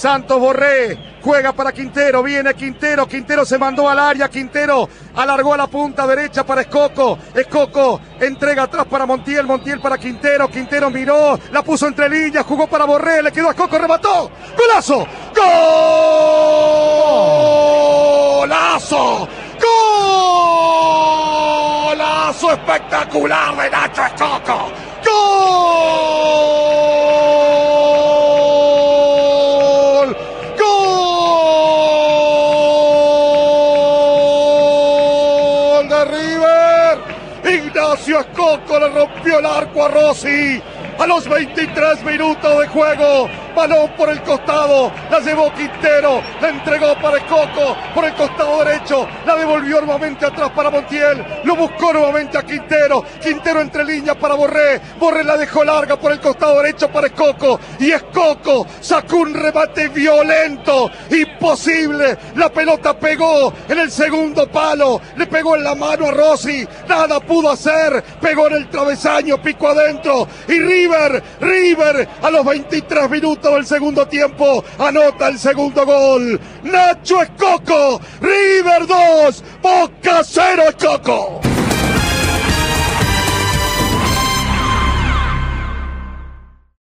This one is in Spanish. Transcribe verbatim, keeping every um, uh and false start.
Santos Borré, juega para Quintero, viene Quintero, Quintero se mandó al área, Quintero alargó a la punta derecha para Escoco, Escoco entrega atrás para Montiel, Montiel para Quintero, Quintero miró, la puso entre líneas, jugó para Borré, le quedó a Escoco, remató, ¡golazo! ¡Golazo! ¡Golazo espectacular de Nacho Escoco! ¡Gol! ¡Gol de River! Ignacio Escoco le rompió el arco a Rossi. A los veintitrés minutos de juego, balón por el costado, la llevó Quintero, la entregó para Escoco por el costado derecho, la devolvió nuevamente atrás para Montiel, lo buscó nuevamente a Quintero, Quintero entre líneas para Borré, Borré la dejó larga por el costado derecho para Escoco, y Escoco sacó un remate violento, imposible, la pelota pegó en el segundo palo, le pegó en la mano a Rossi, nada pudo hacer, pegó en el travesaño, picó adentro, y River River, River a los veintitrés minutos del segundo tiempo anota el segundo gol. Nacho Escoco, River dos, Boca cero Escoco.